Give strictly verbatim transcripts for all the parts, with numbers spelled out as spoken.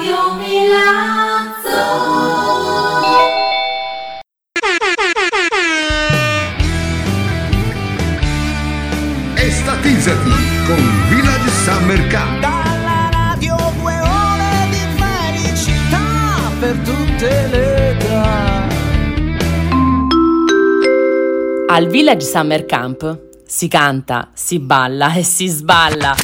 Radio Milazzo. Estatizzati con Village Summer Camp. Dalla radio due ore di felicità per tutte le età. Al Village Summer Camp si canta, si balla e si sballa.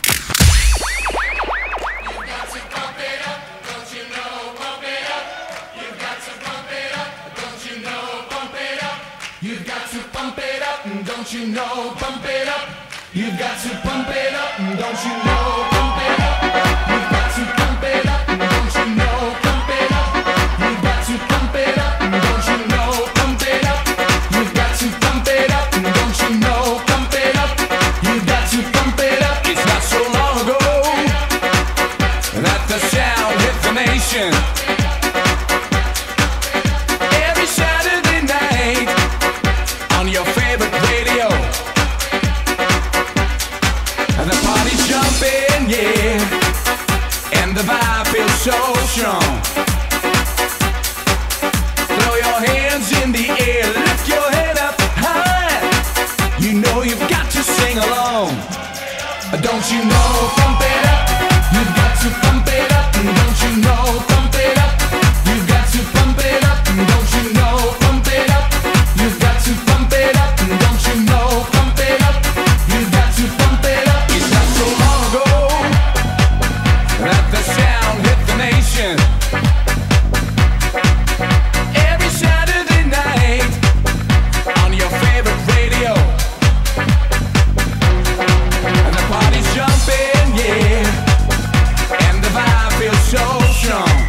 You've got to pump it up, don't you know, pump it up. You've got to pump it up, don't you know, pump it up. You've got to pump it up, don't you know, pump it up. You've got to pump it up, don't you know, pump it up. You've got to pump it up, don't you know, pump it up. You've got to pump it up. It's not so long ago that the sound hit the nation. Every Saturday night on your favorite radio, and the party's jumping, yeah, and the vibe feels so strong. Throw your hands in the air, lift your head up high. You know you've got to sing along. Don't you know, pump it up. You've got to pump it up. Don't you know, pump it up. You've got to pump it up. Don't you know, pump it up. You've got to pump it up. Don't you know, pump it up. You've got to pump it up. It's not so long ago that the sound hit the nation. Every Saturday night on your favorite radio, and the party's jumping, yeah, and the vibe feels so strong.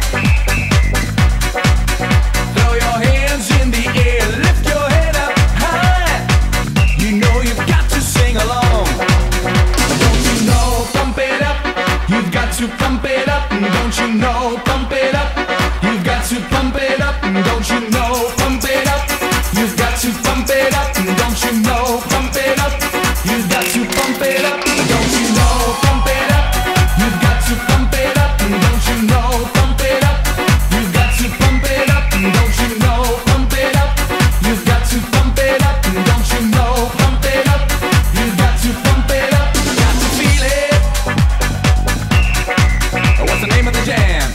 Throw your hands in the air, lift your head up high. You know you've got to sing along. Don't you know, pump it up. You've got to pump it up. Don't you know, pump it up. You've got to pump it up. Don't you know, pump it up. You've got to pump it up. Don't you know, pump it up. You've got to pump it up. Don't you know, pump it up. You've got to pump it up. Don't you know, pump it up. You've got to pump it up. Don't you know, pump it up. You've got to pump it up. Don't you know, pump it up. You've got to pump it up. Got to feel it. What's the name of the jam?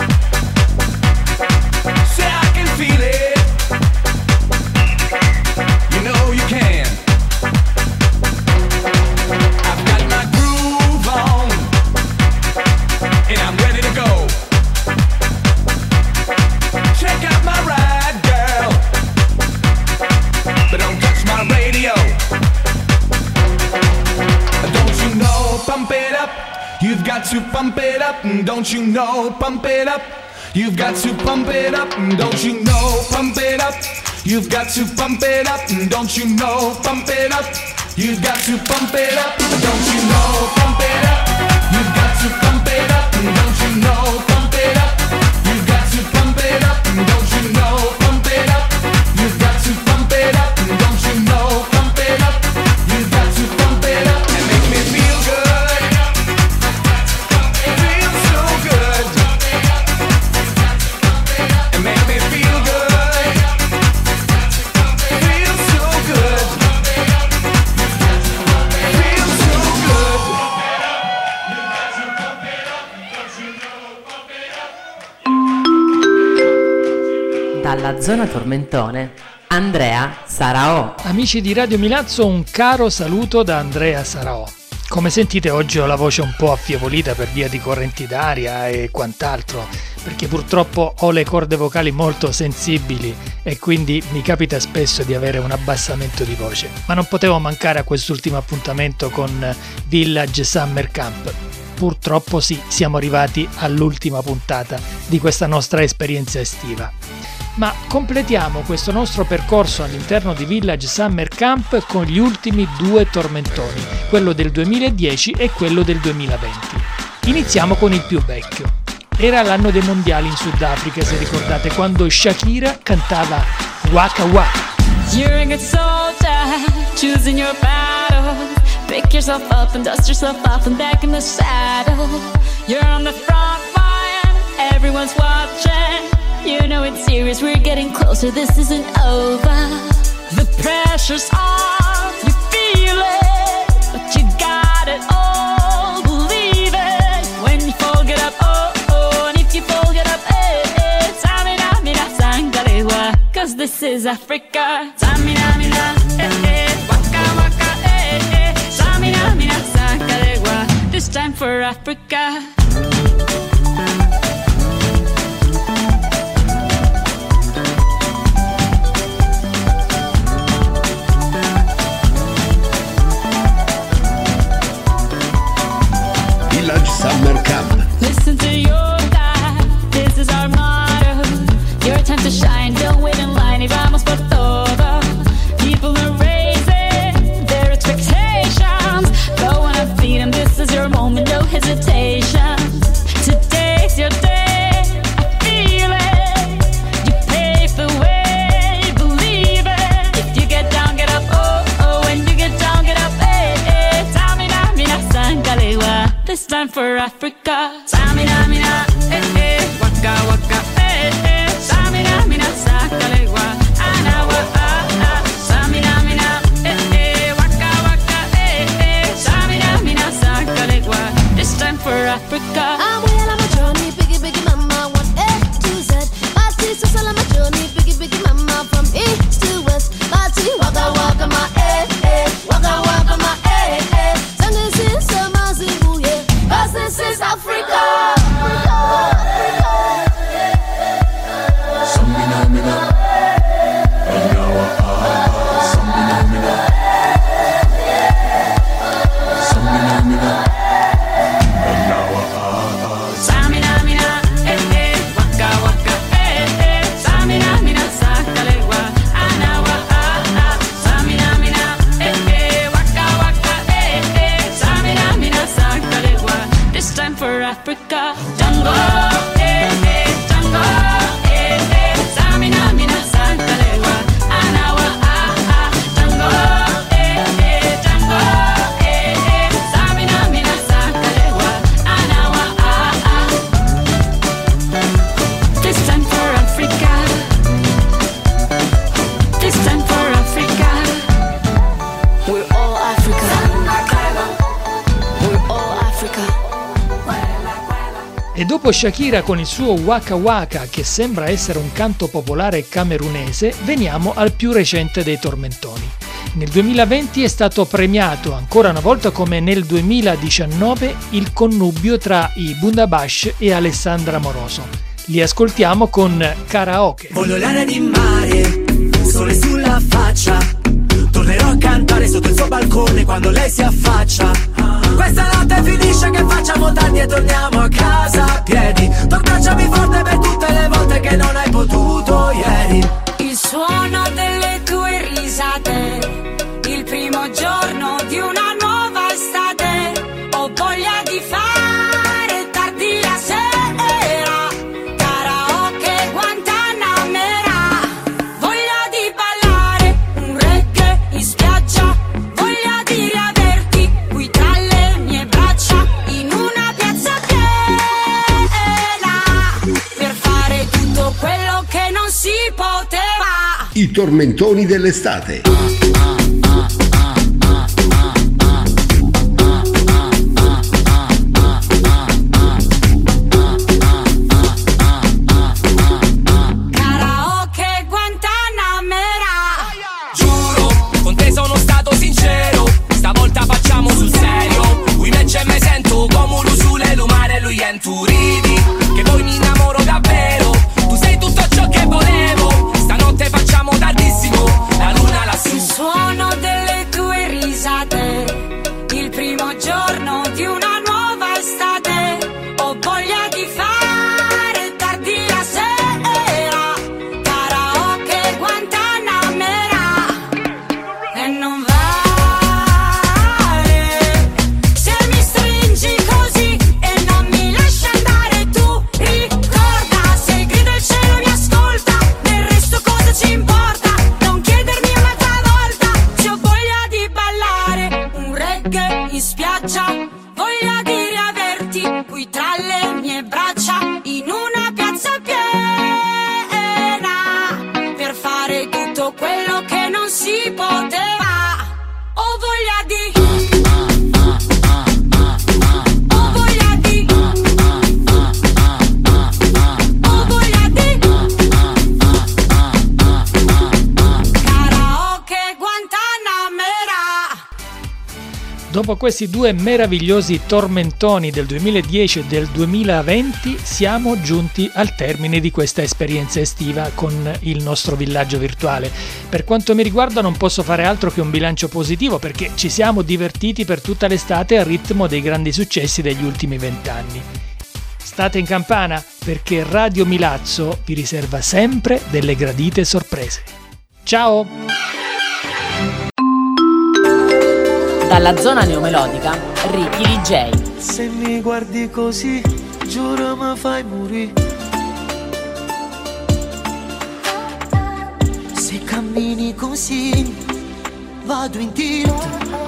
Say I can feel it. You know you can. I've got my groove on, and I'm ready to go. Check out my ride, girl, but don't touch my radio. Don't you know, pump it up. You've got to pump it up. Don't you know, pump it up. You've got to pump it up. Don't you know, pump it up. You've got to pump it up. Don't you know, pump it up. You've got to pump it up. Don't you know, pump it up. You've got to pump it up. Don't you know, pump it up. You've got to pump it up. Don't you know, pump it up. You've got to pump it up. Don't you know, pump it up. You've got to pump it up and make me feel good. Feel so good. And make me feel good. Feel so good. Feel so good. Dalla zona Tormentone, Andrea Saraò. Amici di Radio Milazzo, un caro saluto da Andrea Saraò. Come sentite oggi ho la voce un po' affievolita per via di correnti d'aria e quant'altro, perché purtroppo ho le corde vocali molto sensibili e quindi mi capita spesso di avere un abbassamento di voce. Ma non potevo mancare a quest'ultimo appuntamento con Village Summer Camp. Purtroppo sì, siamo arrivati all'ultima puntata di questa nostra esperienza estiva. Ma completiamo questo nostro percorso all'interno di Village Summer Camp con gli ultimi due tormentoni, quello del duemiladieci e quello del duemilaventi. Iniziamo con il più vecchio. Era l'anno dei mondiali in Sudafrica, se ricordate, quando Shakira cantava Waka Waka. You're a good soldier, choosing your battle. Pick yourself up and dust yourself off and back in the saddle. You're on the front line, every everyone's watching. You know it's serious, we're getting closer, this isn't over. The pressure's on, you feel it, but you got it all, believe it. When you fall, get up, oh, oh, and if you fall, get up, eh, eh. Samina, mina, sangalewa, cause this is Africa. Samina, mina, eh, eh, waka, waka, eh, eh. Samina, mina, sangalewa, this time for Africa. Village Summer Camp. Listen to your God, this is our motto. Your time to shine, don't wait in line y vamos por todo. People are raising their expectations. Go on and feed them, this is your moment, no hesitation. Today's your day, I feel it. You pave the way, believe it. If you get down, get up, oh, oh. When you get down, get up, eh, eh. Tamina, mina, sangalewa, this time for Africa. Samina, mina, eh, eh. Waka, waka, eh, eh. Samina, mina, sangalewa, anawa, ah, ah. Samina, mina, eh, eh. Waka, waka, eh, eh. Samina, mina, sangalewa, this time for Africa. I'm well on my journey, biggie, biggie, mama, one A to Z. Party, so on my journey, biggie, biggie, mama, from east to west. Party, waka, waka, my eh, eh. Waka, waka, my eh, eh. Sangin' sin, sama, zibu, yeah. Cause this is Africa. Samina, mina, anawa, ah, ah. Samina, mina, samina, mina, anawa, ah, ah. Samina, mina, eh, eh. Waka, waka, eh, eh. Samina, mina, sangalewa, anawa, ah, ah. Samina, mina, eh, eh. Waka, waka, eh, eh. Samina, mina, sangalewa, this time for Africa. Jungle, eh, eh. Jungle, eh, eh. Samina, mina, sangalewa, anawa, ah, ah. Jungle, eh, eh. Jungle, eh, eh. Samina, mina, sangalewa, anawa, ah, ah. This time for Africa. This time for Africa. We're all Africa. We're all Africa. E dopo Shakira con il suo Waka Waka, che sembra essere un canto popolare camerunese, veniamo al più recente dei tormentoni. Nel duemilaventi è stato premiato ancora una volta, come nel duemiladiciannove, il connubio tra i Bundabash e Alessandra Moroso. Li ascoltiamo con Karaoke. Voglio l'aria di mare, sole sulla faccia. Tornerò a cantare sotto il suo balcone quando lei si affaccia. Questa notte finisce che facciamo tardi e torniamo a casa a piedi. Tu abbracciami forte per tutte le volte che non hai potuto ieri. Il suono delle tue risate, il primo giorno di una nuova estate. Ho voglia di fare tardi la sera, karaoke Guantanamera. Voglia di ballare un reggae in spiaggia, voglia di riaverti qui tra le mie braccia, in una piazza piena, per fare tutto quello che non si poteva. I tormentoni dell'estate. Karaoke Guantanamera. Giuro, con te sono stato sincero, stavolta facciamo sul serio. Lui me c'è me sento come un sulle lumare, lui è in tu ridi, che poi mi innamoro davvero. Tu sei tutto ciò che volevo, stanotte facciamo tardissimo, la luna lassù. Il suono delle tue risate, il primo giorno di una nuova estate. Ho voglia di fare tardi la sera, karaoke Guantanamera. E non vale se mi stringi così e non mi lasci andare. Tu ricorda, se grido il cielo mi ascolta, del resto cosa ci importa? Non chiedermi un'altra volta se ho voglia di ballare un reggae in spiaggia, voglia Dopo questi due meravigliosi tormentoni del duemiladieci e del duemilaventi siamo giunti al termine di questa esperienza estiva con il nostro villaggio virtuale. Per quanto mi riguarda non posso fare altro che un bilancio positivo, perché ci siamo divertiti per tutta l'estate al ritmo dei grandi successi degli ultimi vent'anni. State in campana, perché Radio Milazzo vi riserva sempre delle gradite sorprese. Ciao! Dalla zona neomelodica, Ricky D J. Se mi guardi così, giuro mi fai morire. Se cammini così, vado in tilt.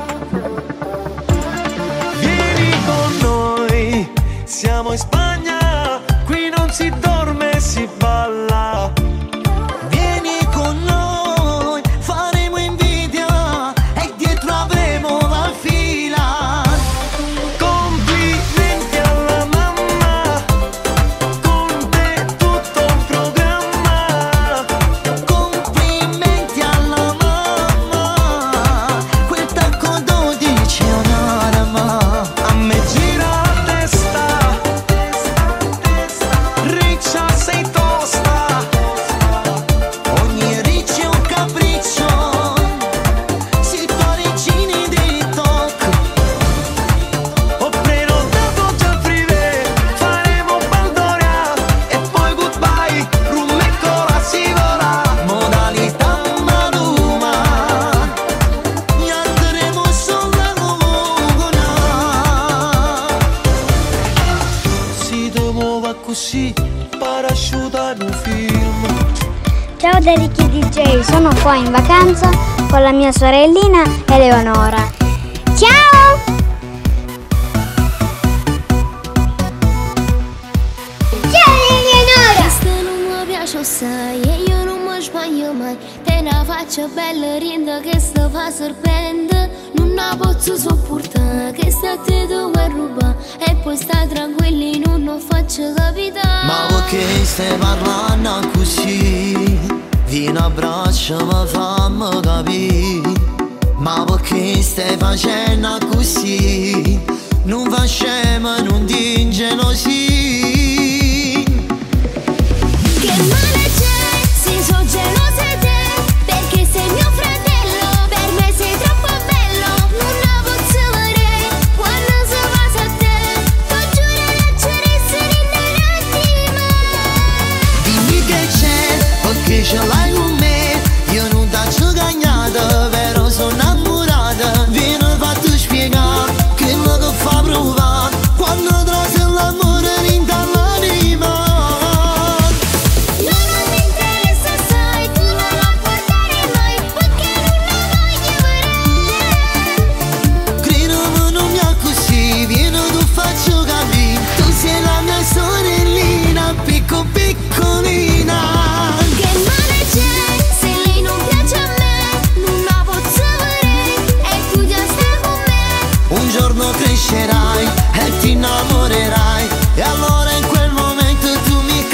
Vieni con noi, siamo in Spagna, qui non si dorme, si balla. Vieni con noi, faremo invidia e dietro avremo la fila. Complimenti alla mamma, con te tutto un programma. Complimenti alla mamma, quel tacco dodici è un'arma. A me gira la testa, riccia sei tosta. Ogni riccio è un capriccio, si parigini di tocco. Ho prenotato già il privé, faremo Baldoria e poi goodbye, rum e cola si vola. Modalità Maluma, gli andremo sulla luna. Si te muova così, parasciuta in un film. Ciao da Ricky D J, sono qua in vacanza con la mia sorellina Eleonora. Ciao! Ciao Eleonora! Questo non mi piace assai e io non mi sbaglio mai. Te la faccio bella rinda che sto fa sorprende. Non la posso sopportare che sta te dove ruba. E poi sta tranquilli, non lo faccio capitare. Ma perché stai parlando così? Vieni a braccio, ma fammi capire. Ma perché stai facendo così? Non fa scema, non ti ingelosì. Che male c'è, se so gelosa di te, perché sei mio fratello, per me sei troppo bello, non la posso vedere, quando si passa a te, ti giuro lasceresti rinderati mai. Dimmi che c'è, perché ce l'hai con me. Io non t'ho cagnata, vero sono innamorata. Vieni fatto spiegare, che lo che fa provare, quando trovi l'amore rinda l'anima. No, non mi interessa, sai, tu non la portare mai, perché non la voglio vedere. Gridami non mi ha così, vieni tu faccio capire. Tu sei la mia sorellina, picco piccolina. Che male c'è, se lei non piace a me, non la posso vedere, e tu già stai con me. Un giorno crescerai e ti innamorerai, e allora in quel momento tu mi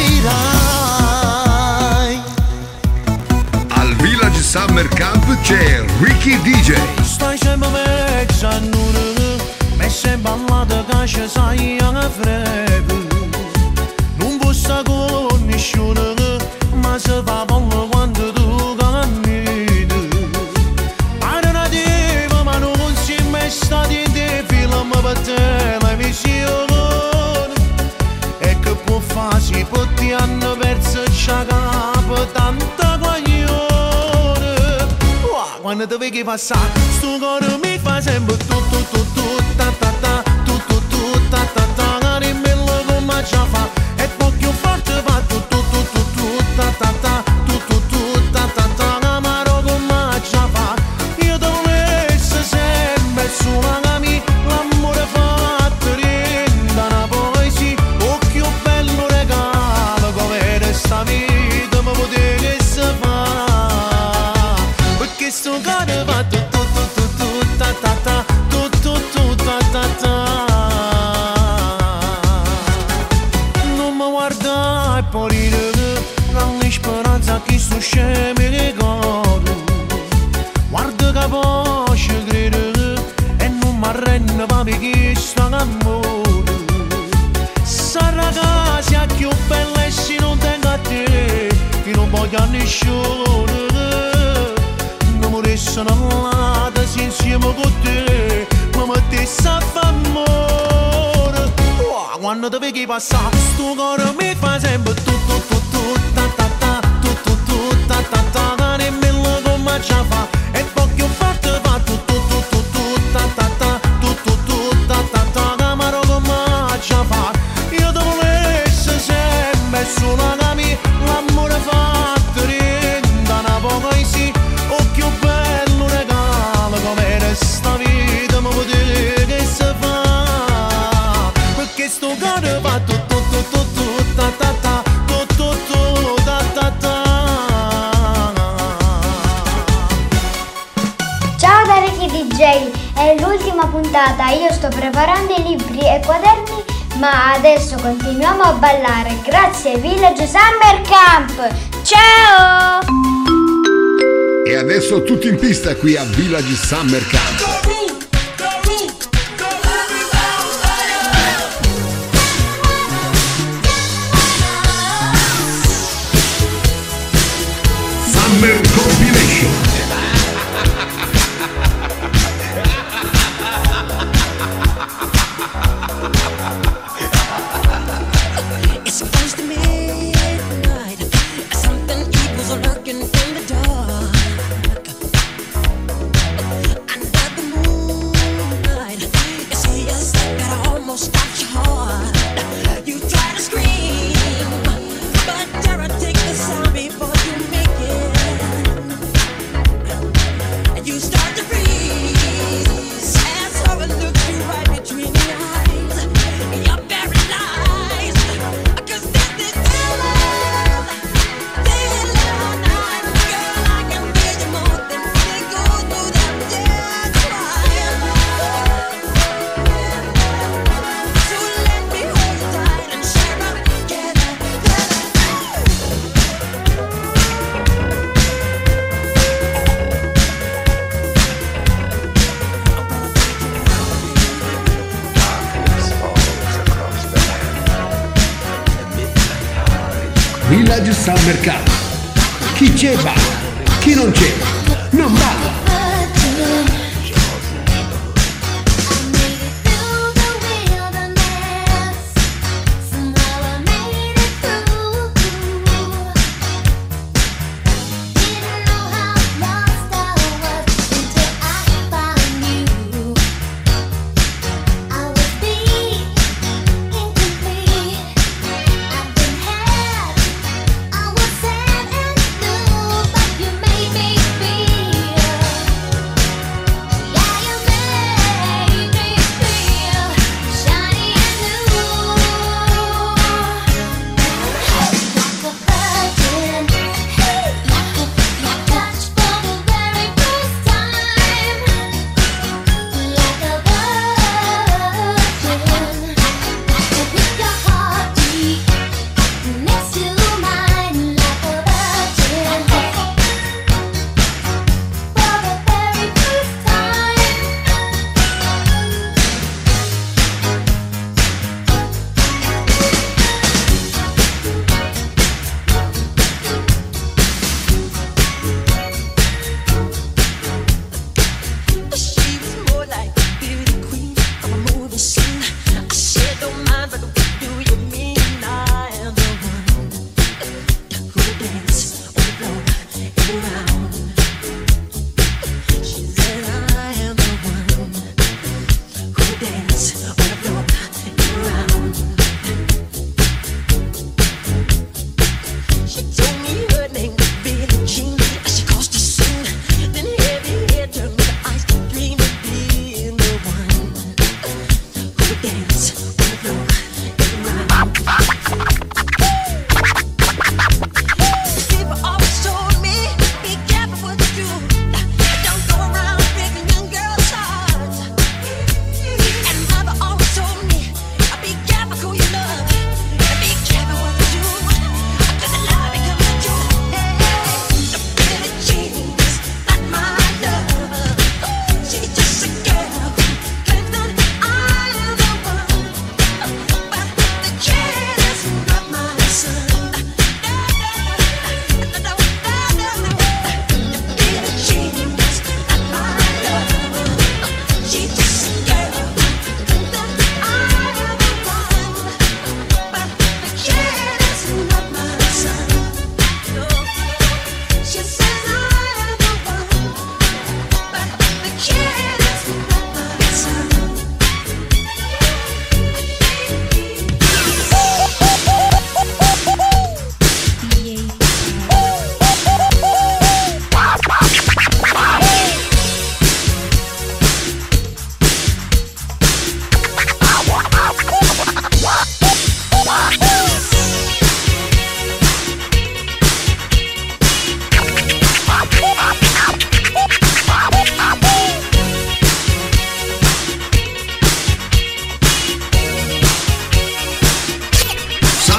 capirai. Al Village Summer Camp c'è Ricky D J. Stai sempre mezzo a nure, me sei ballata che ci sai a freddo. Non posso con nessuno, ma se fa buono quando tu cammini. Pare una diva, ma non si è mai stati in te, film per televisione. E che può fare, si può ti hanno perso il capo, tanta guaglione. Quando ti vedi passare, sto cuore mi fa sempre tu tu tu tu ta ta ta, tu tu tu ta ta ta, cari bello come già fa, e poi più forte va tu tu tu tu tu ta ta ta, tu tu tu ta ta ta, amaro come già fa. Io te lo messo sempre sulla cami, l'amore fatto rinda una poesia, o più bello regalo come resta vita mi potevi fare. Perché sto cuore va tu tu tu tu tu ta ta ta, tu tu tu ta ta ta. Non mi guarda e poi ridere, grande speranza che sto scemo ricordo. Guarda che posso credere e non più bella e se non tengo a te, fino a un po' di anni sciore. Non morisse una lata se insieme con te, ma mettesse a fa amore. Oh, quando ti vedi passare, sto cuore mi fa sempre tu tu tu tu ta ta ta, tu tu tu ta ta ta, nemmeno come ci fa, e poi che un fatto fa tu tu tu tu tu ta ta ta, tu tu tu ta ta ta, ma non come ci fa. Io devo essere sempre sulla cami, l'amore fatto renda una poesia, o più bello regalo come resta vita, ma potete che si fa, perché sto cuore va tu tu tu tu tu ta ta ta, tu tu tu ta ta ta. Ciao da Ricky D J, è l'ultima puntata, io sto preparando i libri e quaderni, ma adesso continuiamo a ballare grazie ai Village Summer Camp. Ciao! E adesso tutti in pista qui a Village Summer Camp. Summer Compilation. It's supposed to midnight. Something evil's lurking in the dark. Under the moonlight, you see a step that almost stops your heart. You try to scream, but terror takes the sound before you make it. And you start to freeze as horror looks you right between the eyes. You're paralyzed. Village Summer Camp. Chi c'è balla, chi non c'è non balla. I was sad and blue, but you made me feel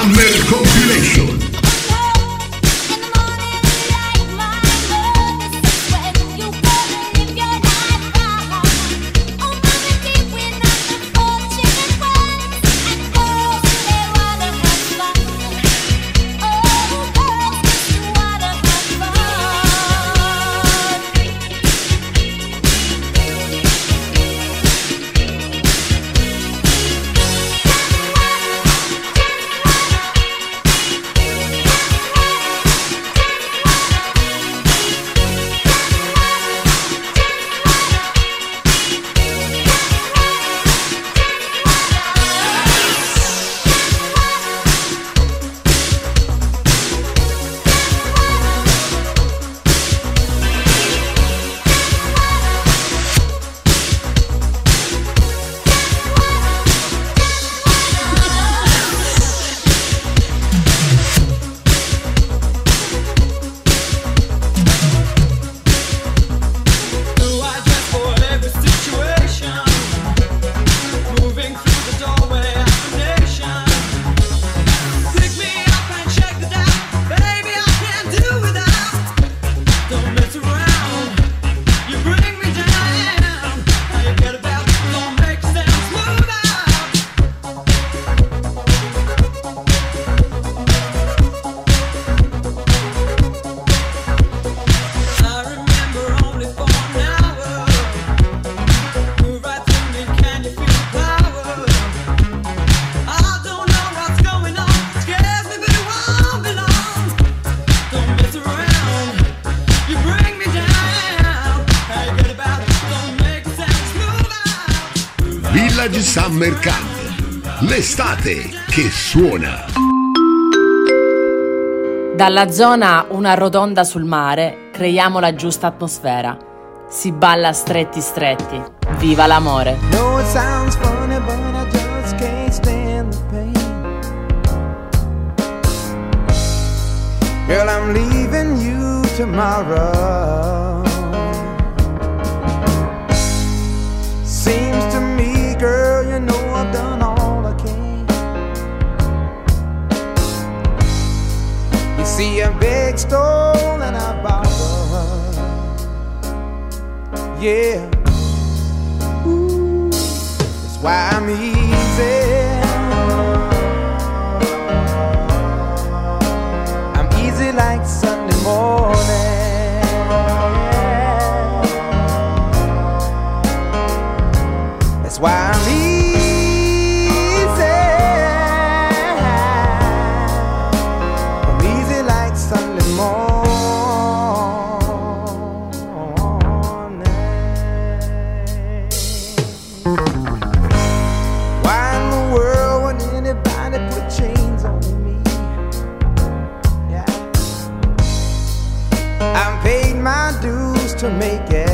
Summer Compilation. Village Summer Camp, l'estate che suona. Dalla zona una rotonda sul mare, creiamo la giusta atmosfera. Si balla stretti stretti. Viva l'amore! No, it sounds funny, but I just can't stand the pain. Girl, I'm leaving you tomorrow. Seems to me, girl, you know I've done all I can. You see a big stone and I borrow. Yeah. Ooh, that's why I'm easy. I'm easy like Sunday morning. That's why I'm easy. I'm easy like Sunday morning. Why in the world would anybody put chains on me? Yeah. I've paid my dues to make it.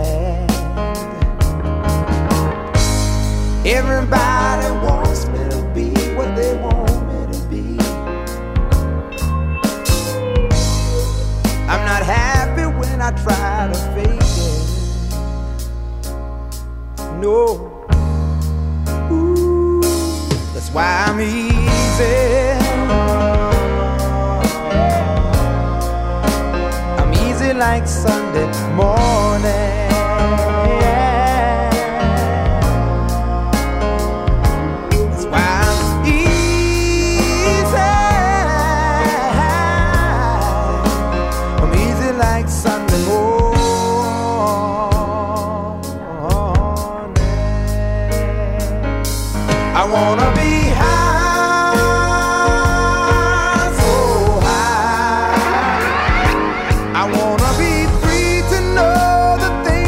Everybody wants me to be what they want me to be. I'm not happy when I try to fake it. No. Ooh, that's why I'm easy. I'm easy like Sunday morning. I wanna be high, so high. I wanna be free to know the things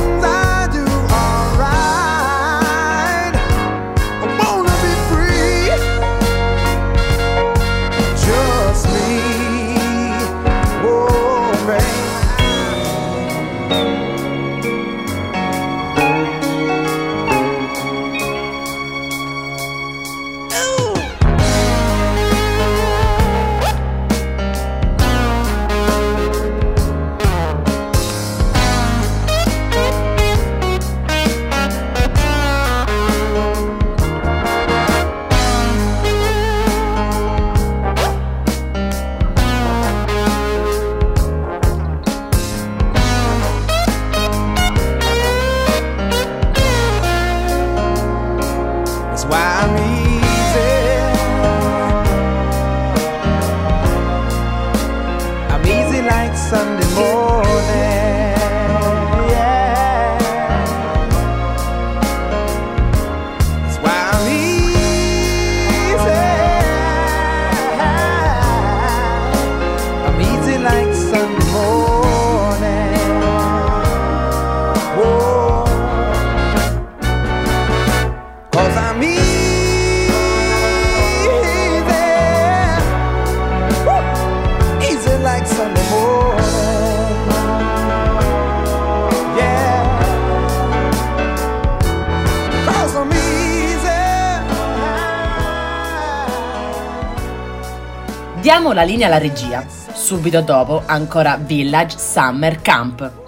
Diamo la linea alla regia. Subito dopo ancora Village Summer Camp.